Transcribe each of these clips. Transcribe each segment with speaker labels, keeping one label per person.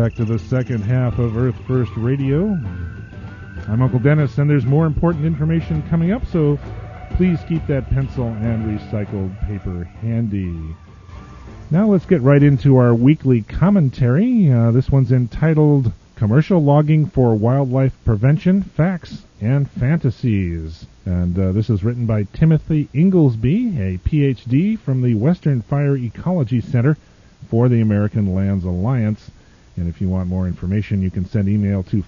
Speaker 1: back to the second half of Earth First Radio. I'm Uncle Dennis, and there's more important information coming up, so please keep that pencil and recycled paper handy. Now let's get right into our weekly commentary. This one's entitled Commercial Logging for Wildlife Prevention, Facts and Fantasies. And this is written by Timothy Inglesby, a Ph.D. from the Western Fire Ecology Center for the American Lands Alliance. And if you want more information, you can send email to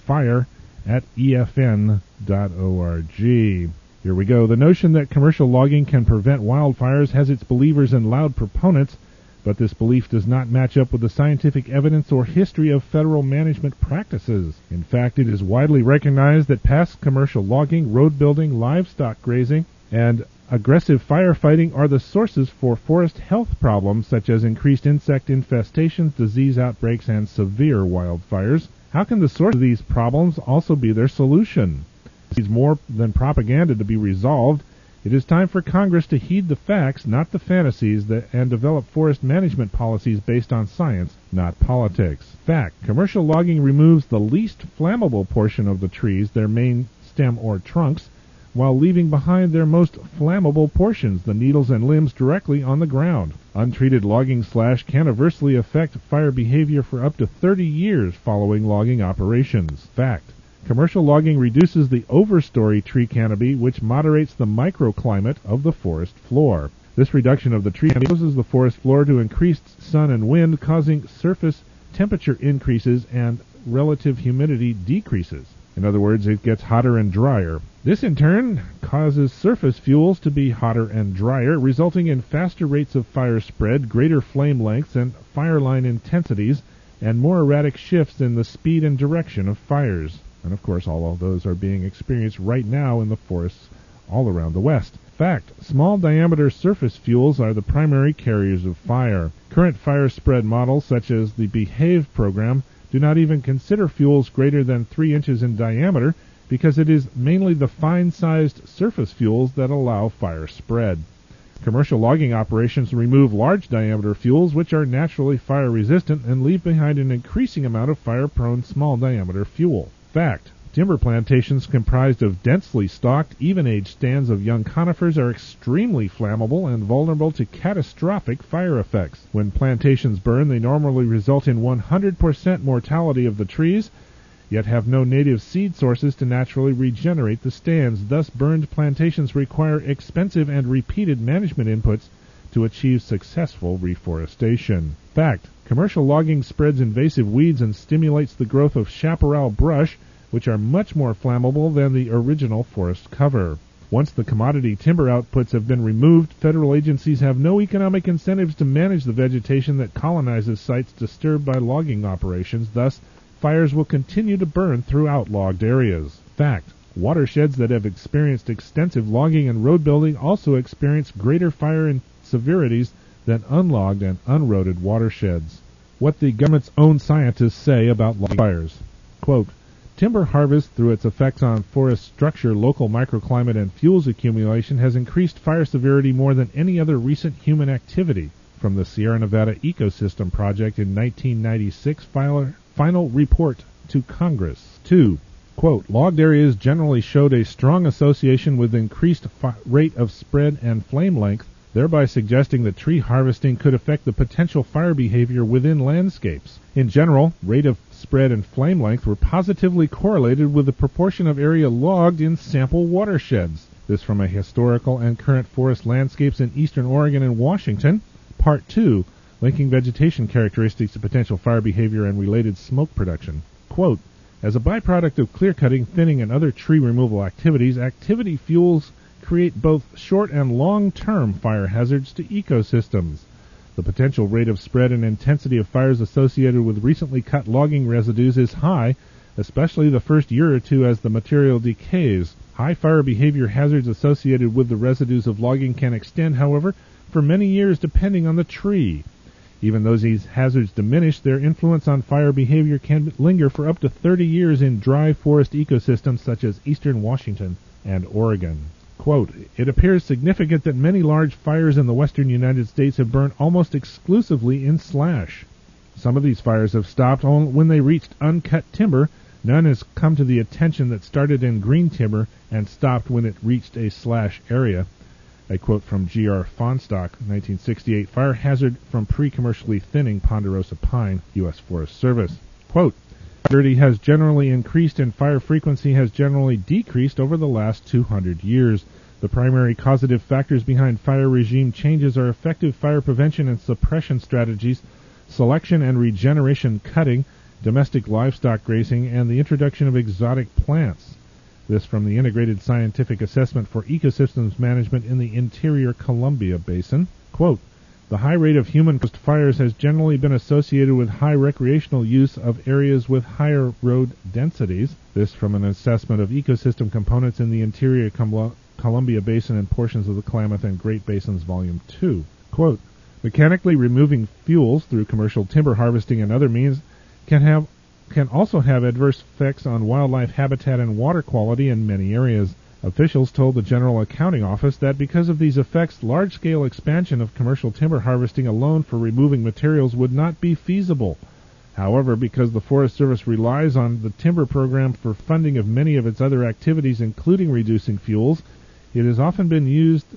Speaker 1: fire@efn.org. Here we go. The notion that commercial logging can prevent wildfires has its believers and loud proponents, but this belief does not match up with the scientific evidence or history of federal management practices. In fact, it is widely recognized that past commercial logging, road building, livestock grazing, and aggressive firefighting are the sources for forest health problems such as increased insect infestations, disease outbreaks, and severe wildfires. How can the source of these problems also be their solution? It is more than propaganda to be resolved. It is time for Congress to heed the facts, not the fantasies, and develop forest management policies based on science, not politics. Fact: commercial logging removes the least flammable portion of the trees, their main stem or trunks, while leaving behind their most flammable portions, the needles and limbs, directly on the ground. Untreated logging slash can adversely affect fire behavior for up to 30 years following logging operations. Fact: commercial logging reduces the overstory tree canopy, which moderates the microclimate of the forest floor. This reduction of the tree canopy causes the forest floor to increased sun and wind, causing surface temperature increases and relative humidity decreases. In other words, it gets hotter and drier. This, in turn, causes surface fuels to be hotter and drier, resulting in faster rates of fire spread, greater flame lengths and fire line intensities, and more erratic shifts in the speed and direction of fires. And of course, all of those are being experienced right now in the forests all around the West. Fact: small diameter surface fuels are the primary carriers of fire. Current fire spread models, such as the BEHAVE program, do not even consider fuels greater than 3 inches in diameter, because it is mainly the fine-sized surface fuels that allow fire spread. Commercial logging operations remove large diameter fuels, which are naturally fire resistant, and leave behind an increasing amount of fire-prone small diameter fuel. Fact: timber plantations comprised of densely stalked, even-aged stands of young conifers are extremely flammable and vulnerable to catastrophic fire effects. When plantations burn, they normally result in 100% mortality of the trees, yet have no native seed sources to naturally regenerate the stands. Thus, burned plantations require expensive and repeated management inputs to achieve successful reforestation. Fact: commercial logging spreads invasive weeds and stimulates the growth of chaparral brush, which are much more flammable than the original forest cover. Once the commodity timber outputs have been removed, federal agencies have no economic incentives to manage the vegetation that colonizes sites disturbed by logging operations. Thus, fires will continue to burn throughout logged areas. Fact: watersheds that have experienced extensive logging and road building also experience greater fire severities than unlogged and unroaded watersheds. What the government's own scientists say about logging fires. Quote: timber harvest, through its effects on forest structure, local microclimate, and fuels accumulation, has increased fire severity more than any other recent human activity. From the Sierra Nevada Ecosystem Project in 1996 final report to Congress. 2. Quote: logged areas generally showed a strong association with increased rate of spread and flame length, thereby suggesting that tree harvesting could affect the potential fire behavior within landscapes. In general, rate of spread and flame length were positively correlated with the proportion of area logged in sample watersheds. This from a historical and current forest landscapes in eastern Oregon and Washington. Part 2, linking vegetation characteristics to potential fire behavior and related smoke production. Quote: as a byproduct of clear-cutting, thinning, and other tree removal activities, activity fuels create both short and long-term fire hazards to ecosystems. The potential rate of spread and intensity of fires associated with recently cut logging residues is high, especially the first year or two as the material decays. High fire behavior hazards associated with the residues of logging can extend, however, for many years depending on the tree. Even though these hazards diminish, their influence on fire behavior can linger for up to 30 years in dry forest ecosystems such as eastern Washington and Oregon. Quote: it appears significant that many large fires in the western United States have burned almost exclusively in slash. Some of these fires have stopped only when they reached uncut timber. None has come to the attention that started in green timber and stopped when it reached a slash area. A quote from G.R. Fonstock, 1968, fire hazard from pre-commercially thinning ponderosa pine, U.S. Forest Service. Quote, severity has generally increased and fire frequency has generally decreased over the last 200 years. The primary causative factors behind fire regime changes are effective fire prevention and suppression strategies, selection and regeneration cutting, domestic livestock grazing, and the introduction of exotic plants. This from the Integrated Scientific Assessment for Ecosystems Management in the Interior Columbia Basin. Quote, the high rate of human-caused fires has generally been associated with high recreational use of areas with higher road densities. This from an assessment of ecosystem components in the Interior Columbia Basin and portions of the Klamath and Great Basins, Volume 2. Quote, mechanically removing fuels through commercial timber harvesting and other means can also have adverse effects on wildlife habitat and water quality in many areas. Officials told the General Accounting Office that because of these effects, large-scale expansion of commercial timber harvesting alone for removing materials would not be feasible. However, because the Forest Service relies on the timber program for funding of many of its other activities, including reducing fuels, it has often used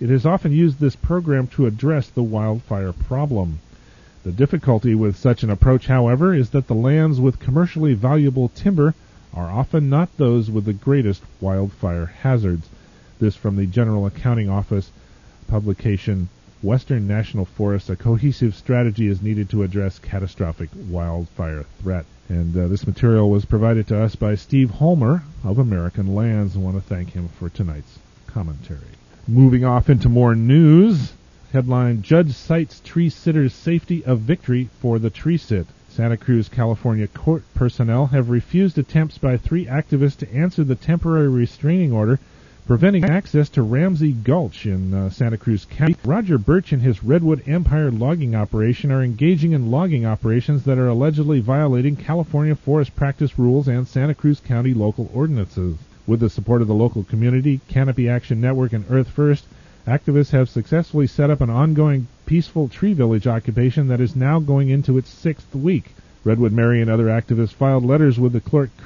Speaker 1: this program to address the wildfire problem. The difficulty with such an approach, however, is that the lands with commercially valuable timber are often not those with the greatest wildfire hazards. This from the General Accounting Office publication, Western National Forests, a cohesive strategy is needed to address catastrophic wildfire threat. And this material was provided to us by Steve Holmer of American Lands. I want to thank him for tonight's commentary. Moving off into more news. Headline, Judge cites tree sitters' safety of victory for the tree sit. Santa Cruz, California court personnel have refused attempts by 3 activists to answer the temporary restraining order preventing access to Ramsey Gulch in Santa Cruz County. Roger Birch and his Redwood Empire logging operation are engaging in logging operations that are allegedly violating California forest practice rules and Santa Cruz County local ordinances. With the support of the local community, Canopy Action Network, and Earth First, activists have successfully set up an ongoing peaceful tree village occupation that is now going into its 6th week. Redwood Mary and other activists filed letters with the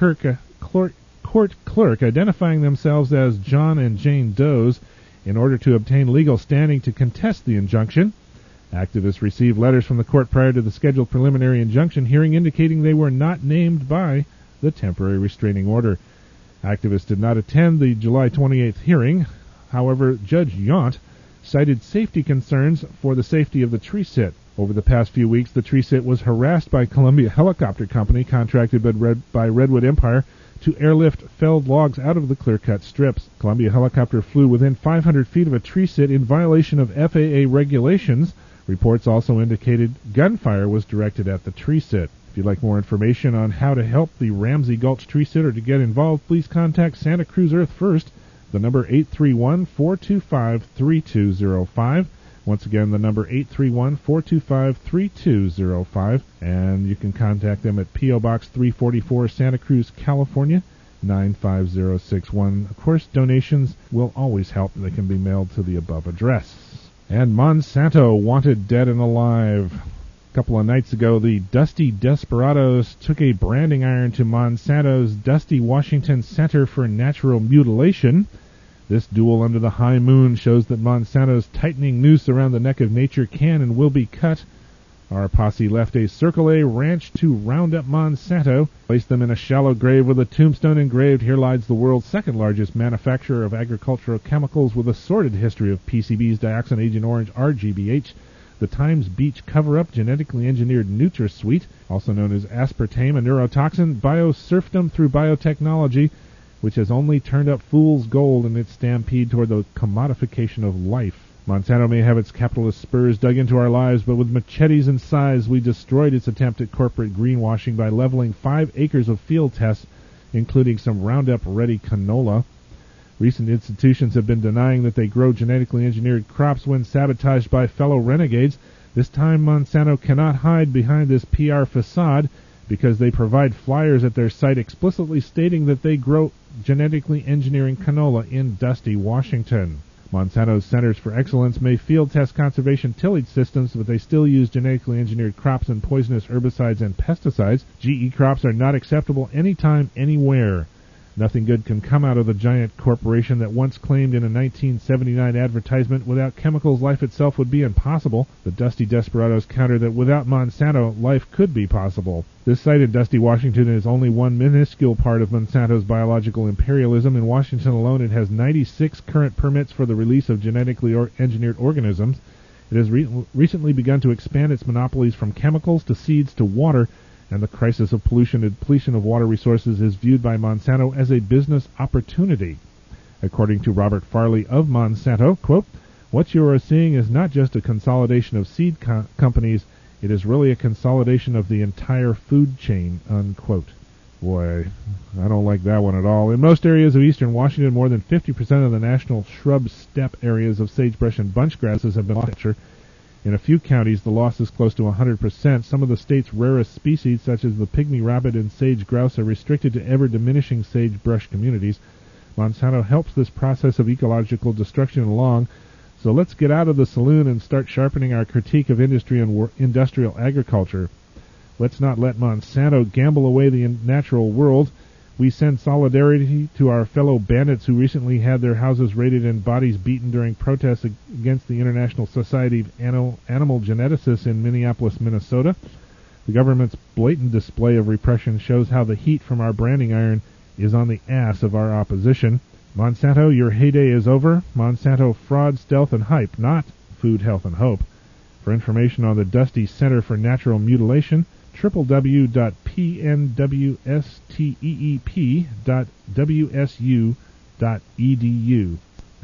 Speaker 1: court clerk identifying themselves as John and Jane Does in order to obtain legal standing to contest the injunction. Activists received letters from the court prior to the scheduled preliminary injunction hearing indicating they were not named by the temporary restraining order. Activists did not attend the July 28th hearing. However, Judge Yount cited safety concerns for the safety of the tree sit. Over the past few weeks, the tree sit was harassed by Columbia Helicopter Company, contracted by Redwood Empire, to airlift felled logs out of the clear-cut strips. Columbia Helicopter flew within 500 feet of a tree sit in violation of FAA regulations. Reports also indicated gunfire was directed at the tree sit. If you'd like more information on how to help the Ramsey Gulch tree sit or to get involved, please contact Santa Cruz Earth First. The number 831-425-3205. Once again, the number 831-425-3205. And you can contact them at P.O. Box 344, Santa Cruz, California, 95061. Of course, donations will always help. They can be mailed to the above address. And Monsanto wanted dead and alive. A couple of nights ago, the Dusty Desperados took a branding iron to Monsanto's Dusty Washington Center for Natural Mutilation. This duel under the high moon shows that Monsanto's tightening noose around the neck of nature can and will be cut. Our posse left a Circle A ranch to round up Monsanto, placed them in a shallow grave with a tombstone engraved, "Here lies the world's second largest manufacturer of agricultural chemicals with a sordid history of PCBs, dioxin, Agent Orange, RGBH, the Times Beach cover-up, genetically engineered NutraSweet, also known as aspartame, a neurotoxin, bioserfdom through biotechnology, which has only turned up fool's gold in its stampede toward the commodification of life. Monsanto may have its capitalist spurs dug into our lives, but with machetes and scythes we destroyed its attempt at corporate greenwashing by leveling 5 acres of field tests, including some Roundup-ready canola. Recent institutions have been denying that they grow genetically engineered crops when sabotaged by fellow renegades. This time Monsanto cannot hide behind this PR facade because they provide flyers at their site explicitly stating that they grow genetically engineering canola in Dusty, Washington. Monsanto's Centers for Excellence may field test conservation tillage systems, but they still use genetically engineered crops and poisonous herbicides and pesticides. GE crops are not acceptable anytime, anywhere. Nothing good can come out of the giant corporation that once claimed in a 1979 advertisement, without chemicals, life itself would be impossible. The Dusty Desperados counter that without Monsanto, life could be possible. This site in Dusty, Washington is only one minuscule part of Monsanto's biological imperialism. In Washington alone, it has 96 current permits for the release of genetically engineered organisms. It has recently begun to expand its monopolies from chemicals to seeds to water, and the crisis of pollution and depletion of water resources is viewed by Monsanto as a business opportunity. According to Robert Farley of Monsanto, quote, "What you are seeing is not just a consolidation of seed companies, it is really a consolidation of the entire food chain," unquote. Boy, I don't like that one at all. In most areas of eastern Washington, more than 50% of the national shrub steppe areas of sagebrush and bunch grasses have been lost. In a few counties, the loss is close to 100%. Some of the state's rarest species, such as the pygmy rabbit and sage grouse, are restricted to ever-diminishing sagebrush communities. Monsanto helps this process of ecological destruction along, so let's get out of the saloon and start sharpening our critique of industry and industrial agriculture. Let's not let Monsanto gamble away the natural world. We send solidarity to our fellow bandits who recently had their houses raided and bodies beaten during protests against the International Society of Animal Geneticists in Minneapolis, Minnesota. The government's blatant display of repression shows how the heat from our branding iron is on the ass of our opposition. Monsanto, your heyday is over. Monsanto fraud, stealth, and hype, not food, health, and hope. For information on the Dusty Center for Natural Mutilation, www.pnwsteep.wsu.edu,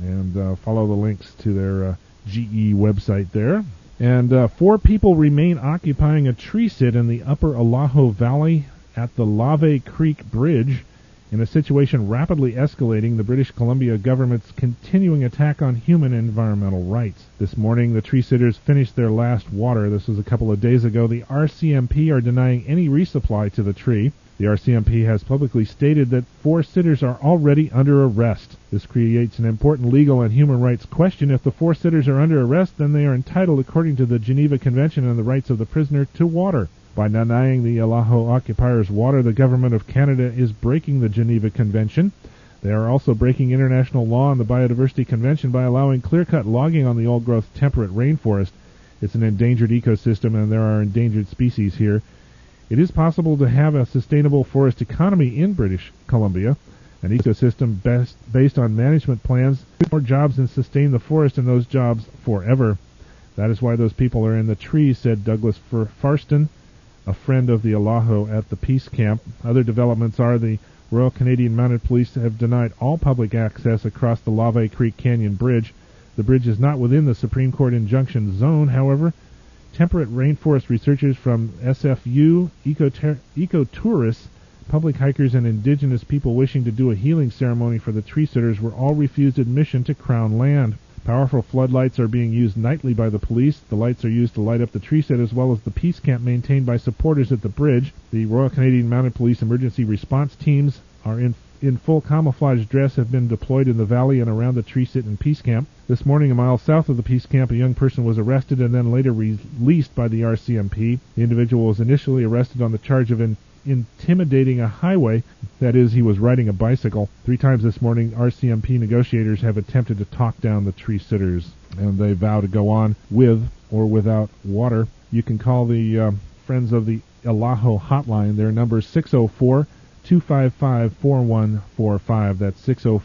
Speaker 1: and follow the links to their GE website there. And 4 people remain occupying a tree sit in the upper Alaho Valley at the Lave Creek Bridge in a situation rapidly escalating the British Columbia government's continuing attack on human and environmental rights. This morning, the tree sitters finished their last water. This was a couple of days ago. The RCMP are denying any resupply to the tree. The RCMP has publicly stated that 4 sitters are already under arrest. This creates an important legal and human rights question. If the 4 sitters are under arrest, then they are entitled, according to the Geneva Convention on the Rights of the Prisoner, to water. By denying the Alaho occupiers water, the government of Canada is breaking the Geneva Convention. They are also breaking international law and the Biodiversity Convention by allowing clear-cut logging on the old-growth temperate rainforest. It's an endangered ecosystem, and there are endangered species here. It is possible to have a sustainable forest economy in British Columbia, an ecosystem based on management plans, more jobs, and sustain the forest and those jobs forever. That is why those people are in the trees, said Douglas Farston, a friend of the Alaho at the peace camp. Other developments are the Royal Canadian Mounted Police have denied all public access across the Lave Creek Canyon Bridge. The bridge is not within the Supreme Court injunction zone, however. Temperate rainforest researchers from SFU, ecotourists, public hikers, and indigenous people wishing to do a healing ceremony for the tree sitters were all refused admission to Crown land. Powerful floodlights are being used nightly by the police. The lights are used to light up the tree sit as well as the peace camp maintained by supporters at the bridge. The Royal Canadian Mounted Police emergency response teams are in full camouflage dress have been deployed in the valley and around the tree sit and peace camp. This morning, a mile south of the peace camp, a young person was arrested and then later released by the RCMP. The individual was initially arrested on the charge of intimidating a highway. That is, he was riding a bicycle. 3 times this morning, RCMP negotiators have attempted to talk down the tree sitters, and they vow to go on with or without water. You can call the Friends of the Alaho hotline. Their number is 604-255-4145. That's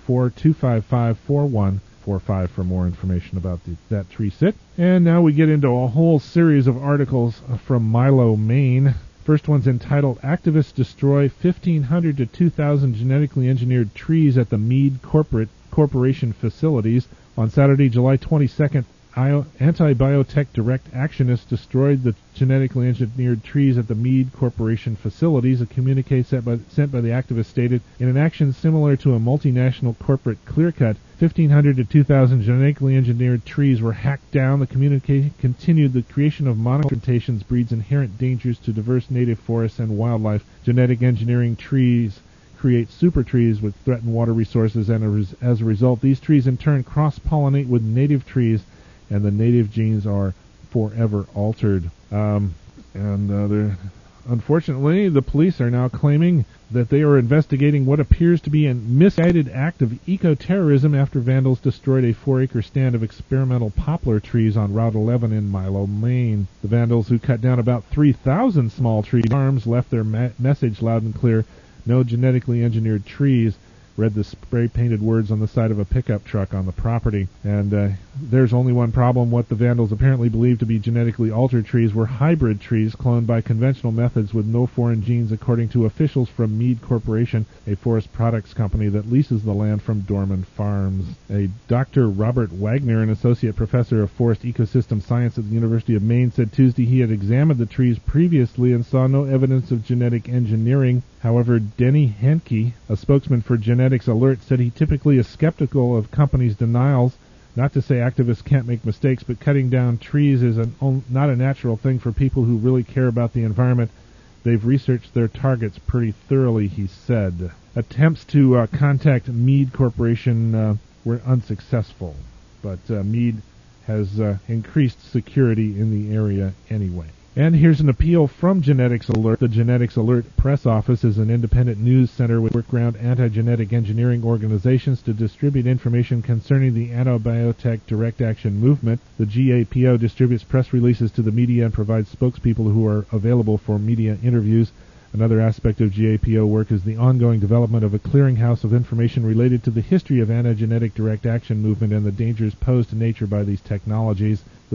Speaker 1: 604-255-4145 for more information about that tree sit. And now we get into a whole series of articles from Milo, Maine. First one's entitled, Activists Destroy 1,500 to 2,000 Genetically Engineered Trees at the Mead Corporation Facilities. On Saturday, July 22nd, anti-biotech direct actionists destroyed the genetically engineered trees at the Mead Corporation facilities. A communique sent by the activists stated, in an action similar to a multinational corporate clear-cut, 1,500 to 2,000 genetically engineered trees were hacked down. The communique continued, the creation of monoplantations breeds inherent dangers to diverse native forests and wildlife. Genetic engineering trees create super trees which threaten water resources, and as a result, these trees in turn cross-pollinate with native trees, and the native genes are forever altered. Unfortunately, the police are now claiming that they are investigating what appears to be a misguided act of eco-terrorism after vandals destroyed a 4-acre stand of experimental poplar trees on Route 11 in Milo, Maine. The vandals, who cut down about 3,000 small tree farms, left their message loud and clear: "No genetically engineered trees," read the spray-painted words on the side of a pickup truck on the property. And there's only one problem. What the vandals apparently believed to be genetically altered trees were hybrid trees cloned by conventional methods with no foreign genes, according to officials from Mead Corporation, a forest products company that leases the land from Dorman Farms. A Dr. Robert Wagner, an associate professor of forest ecosystem science at the University of Maine, said Tuesday he had examined the trees previously and saw no evidence of genetic engineering. However, Denny Henke, a spokesman for Genetics Alert, said he typically is skeptical of companies' denials. Not to say activists can't make mistakes, but cutting down trees is not a natural thing for people who really care about the environment. They've researched their targets pretty thoroughly, he said. Attempts to contact Mead Corporation were unsuccessful, but Mead has increased security in the area anyway. And here's an appeal from Genetics Alert. The Genetics Alert Press Office is an independent news center with work-around anti-genetic engineering organizations to distribute information concerning the anti-biotech direct action movement. The GAPO distributes press releases to the media and provides spokespeople who are available for media interviews. Another aspect of GAPO work is the ongoing development of a clearinghouse of information related to the history of anti-genetic direct action movement and the dangers posed to nature by these technologies. The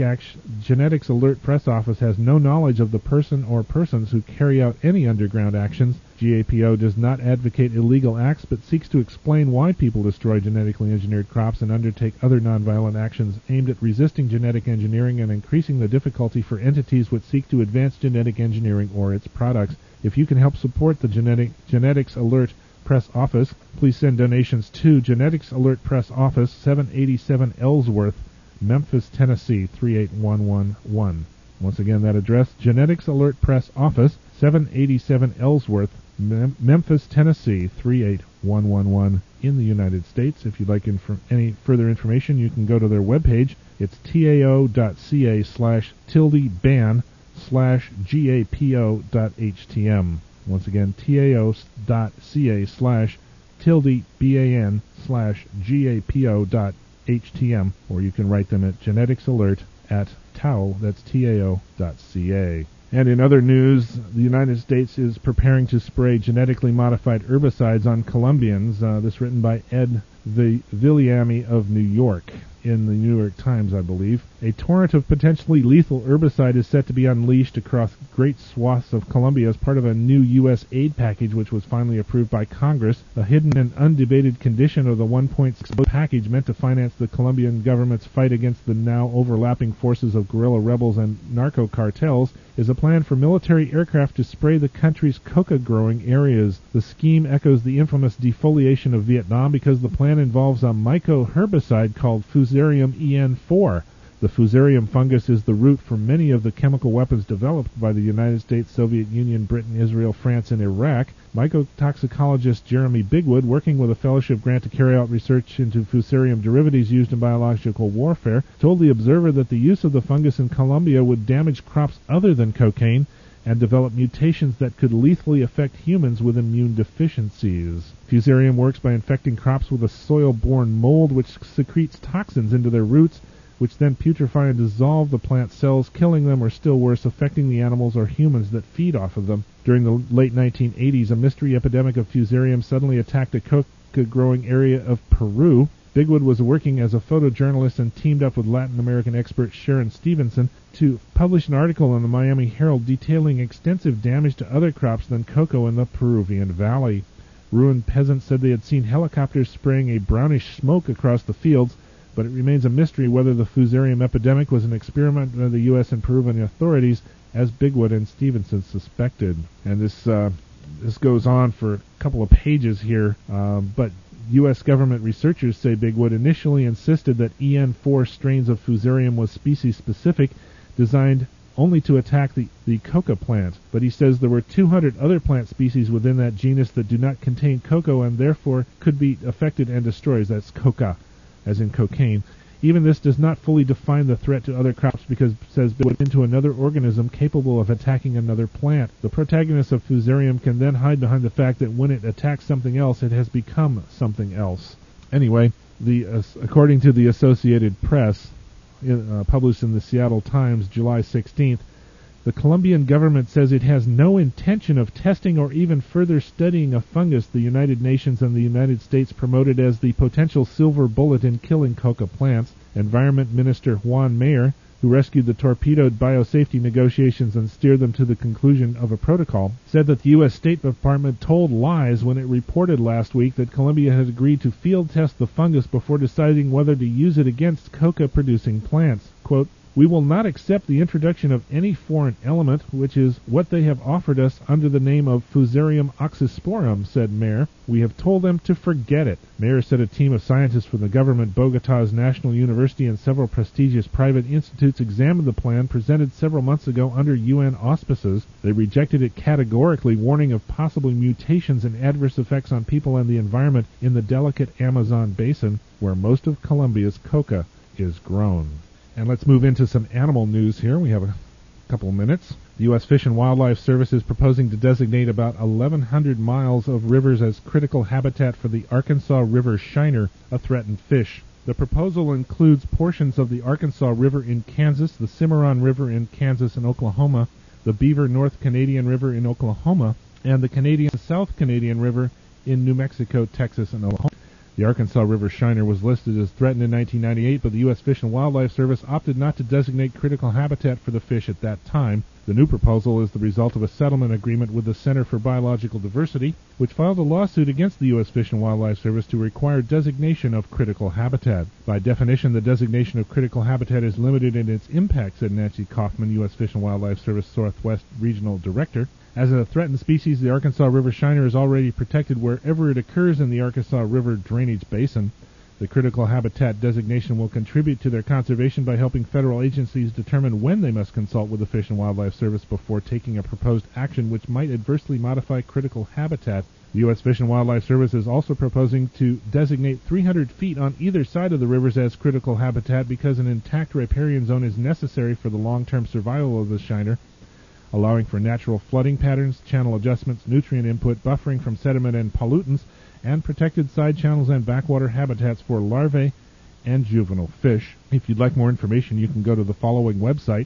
Speaker 1: Genetics Alert Press Office has no knowledge of the person or persons who carry out any underground actions. GAPO does not advocate illegal acts, but seeks to explain why people destroy genetically engineered crops and undertake other nonviolent actions aimed at resisting genetic engineering and increasing the difficulty for entities which seek to advance genetic engineering or its products. If you can help support the Genetics Alert Press Office, please send donations to Genetics Alert Press Office, 787 Ellsworth, Memphis, Tennessee, 38111. Once again, that address, Genetics Alert Press Office, 787 Ellsworth, Memphis, Tennessee, 38111 in the United States. If you'd like any further information, you can go to their webpage. It's tao.ca/ban/gapo.htm. Once again, tao.ca/ban/gapo.htm, or you can write them at Genetics Alert at tao, that's tao.ca. And in other news, the United States is preparing to spray genetically modified herbicides on Colombians. This written by Ed Villamy of New York in the New York Times, I believe. A torrent of potentially lethal herbicide is set to be unleashed across great swaths of Colombia as part of a new U.S. aid package which was finally approved by Congress. A hidden and undebated condition of the $1.6 billion package meant to finance the Colombian government's fight against the now overlapping forces of guerrilla rebels and narco cartels is a plan for military aircraft to spray the country's coca-growing areas. The scheme echoes the infamous defoliation of Vietnam because the plan involves a myco-herbicide called Fusarium EN4. The Fusarium fungus is the root for many of the chemical weapons developed by the United States, Soviet Union, Britain, Israel, France, and Iraq. Mycotoxicologist Jeremy Bigwood, working with a fellowship grant to carry out research into Fusarium derivatives used in biological warfare, told the Observer that the use of the fungus in Colombia would damage crops other than cocaine and develop mutations that could lethally affect humans with immune deficiencies. Fusarium works by infecting crops with a soil-borne mold which secretes toxins into their roots, which then putrefy and dissolve the plant cells, killing them or, still worse, affecting the animals or humans that feed off of them. During the late 1980s, a mystery epidemic of Fusarium suddenly attacked a coca-growing area of Peru. Bigwood was working as a photojournalist and teamed up with Latin American expert Sharon Stevenson to publish an article in the Miami Herald detailing extensive damage to other crops than cocoa in the Peruvian valley. Ruined peasants said they had seen helicopters spraying a brownish smoke across the fields, but it remains a mystery whether the Fusarium epidemic was an experiment by the U.S. and Peruvian authorities, as Bigwood and Stevenson suspected. And this goes on for a couple of pages here, but U.S. government researchers say Bigwood initially insisted that EN4 strains of Fusarium was species-specific, designed only to attack the coca plant. But he says there were 200 other plant species within that genus that do not contain cocoa and therefore could be affected and destroyed. That's coca, as in cocaine. Even this does not fully define the threat to other crops because it says it went into another organism capable of attacking another plant. The protagonist of Fusarium can then hide behind the fact that when it attacks something else, it has become something else. Anyway, according to the Associated Press, published in the Seattle Times, July 16th, the Colombian government says it has no intention of testing or even further studying a fungus the United Nations and the United States promoted as the potential silver bullet in killing coca plants. Environment Minister Juan Mayer, who rescued the torpedoed biosafety negotiations and steered them to the conclusion of a protocol, said that the U.S. State Department told lies when it reported last week that Colombia had agreed to field test the fungus before deciding whether to use it against coca-producing plants. Quote, "We will not accept the introduction of any foreign element, which is what they have offered us under the name of Fusarium oxysporum," said Mayer. "We have told them to forget it." Mayer said a team of scientists from the government, Bogota's National University, and several prestigious private institutes examined the plan presented several months ago under UN auspices. They rejected it categorically, warning of possible mutations and adverse effects on people and the environment in the delicate Amazon basin, where most of Colombia's coca is grown. And let's move into some animal news here. We have a couple of minutes. The U.S. Fish and Wildlife Service is proposing to designate about 1,100 miles of rivers as critical habitat for the Arkansas River shiner, a threatened fish. The proposal includes portions of the Arkansas River in Kansas, the Cimarron River in Kansas and Oklahoma, the Beaver North Canadian River in Oklahoma, and the Canadian South Canadian River in New Mexico, Texas, and Oklahoma. The Arkansas River shiner was listed as threatened in 1998, but the U.S. Fish and Wildlife Service opted not to designate critical habitat for the fish at that time. The new proposal is the result of a settlement agreement with the Center for Biological Diversity, which filed a lawsuit against the U.S. Fish and Wildlife Service to require designation of critical habitat. By definition, the designation of critical habitat is limited in its impact, said Nancy Kaufman, U.S. Fish and Wildlife Service Southwest Regional Director. As a threatened species, the Arkansas River shiner is already protected wherever it occurs in the Arkansas River drainage basin. The critical habitat designation will contribute to their conservation by helping federal agencies determine when they must consult with the Fish and Wildlife Service before taking a proposed action which might adversely modify critical habitat. The U.S. Fish and Wildlife Service is also proposing to designate 300 feet on either side of the rivers as critical habitat because an intact riparian zone is necessary for the long-term survival of the shiner, allowing for natural flooding patterns, channel adjustments, nutrient input, buffering from sediment and pollutants, and protected side channels and backwater habitats for larvae and juvenile fish. If you'd like more information, you can go to the following website,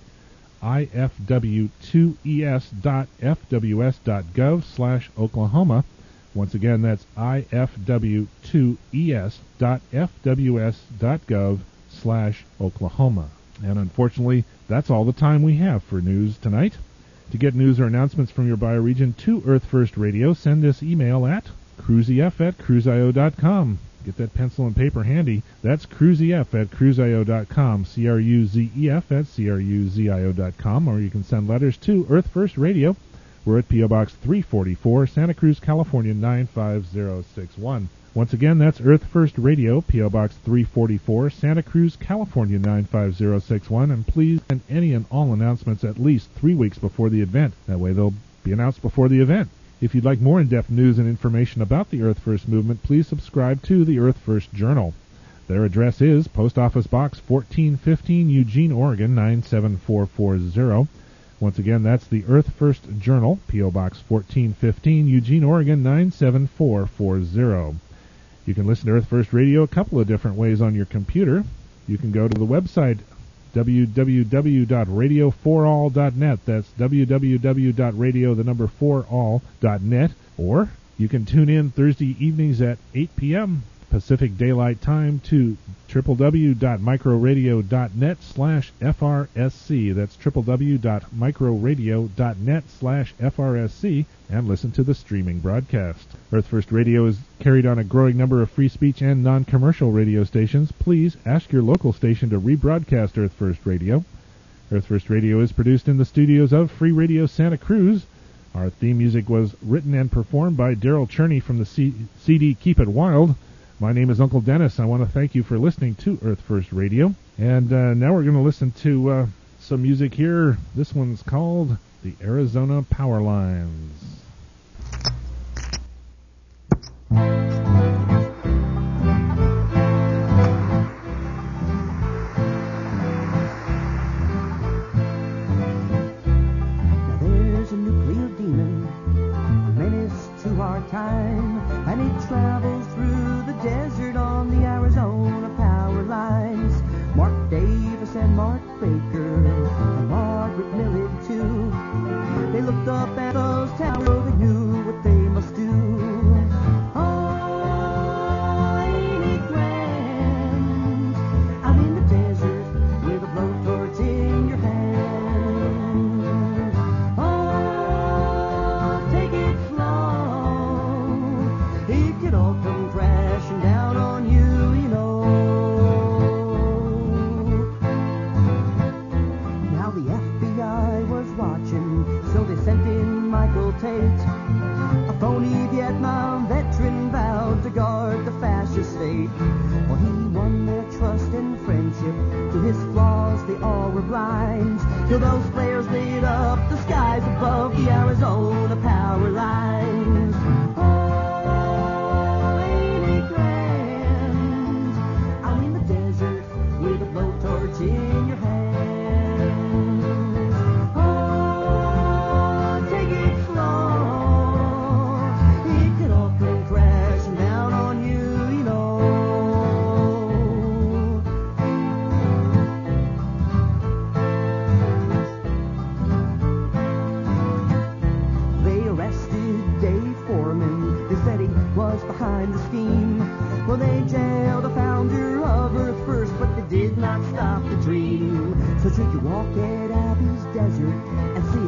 Speaker 1: ifw2es.fws.gov/Oklahoma. Once again, that's ifw2es.fws.gov/Oklahoma. And unfortunately, that's all the time we have for news tonight. To get news or announcements from your bioregion to Earth First Radio, send this email at cruzef@cruzio.com. Get that pencil and paper handy. That's cruzef@cruzio.com, cruzef@cruzio.com, or you can send letters to Earth First Radio. We're at P.O. Box 344, Santa Cruz, California, 95061. Once again, that's Earth First Radio, P.O. Box 344, Santa Cruz, California, 95061. And please send any and all announcements at least 3 weeks before the event. That way they'll be announced before the event. If you'd like more in-depth news and information about the Earth First movement, please subscribe to the Earth First Journal. Their address is Post Office Box 1415, Eugene, Oregon, 97440. Once again, that's the Earth First Journal, P.O. Box 1415, Eugene, Oregon, 97440. You can listen to Earth First Radio a couple of different ways on your computer. You can go to the website www.radio4all.net. That's www.radio4all.net. Or you can tune in Thursday evenings at 8 p.m. Pacific Daylight Time to www.microradio.net/FRSC. That's www.microradio.net/FRSC, and listen to the streaming broadcast. Earth First Radio is carried on a growing number of free speech and non-commercial radio stations. Please ask your local station to rebroadcast Earth First Radio. Earth First Radio is produced in the studios of Free Radio Santa Cruz. Our theme music was written and performed by Daryl Cherney from the CD Keep It Wild. My name is Uncle Dennis. I want to thank you for listening to Earth First Radio. And now we're going to listen to some music here. This one's called The Arizona Power Lines.
Speaker 2: Time, and he travels through the desert on the Arizona power lines. Mark Davis and Mark Baker and Margaret Millett too. They looked up at those towers, so they knew what they must do. Oh, ain't it grand out in the desert with a blowtorch in your hand? Oh, take it slow. It could all come crashing down on you, you know. Now the FBI was watching, so they sent in Michael Tate, a phony Vietnam veteran vowed to guard the fascist state. Well, he won their trust and friendship. To his flaws they all were blind, till those flares lit up the skies above the Arizona power lines. In your hand. Oh, take it slow. It could all come crashing down on you, you know. They arrested Dave Foreman. They said he was behind the scheme. Well, they jailed the founder of Earth First, but they did not stop the dream. So should you walk at Abby's desert and see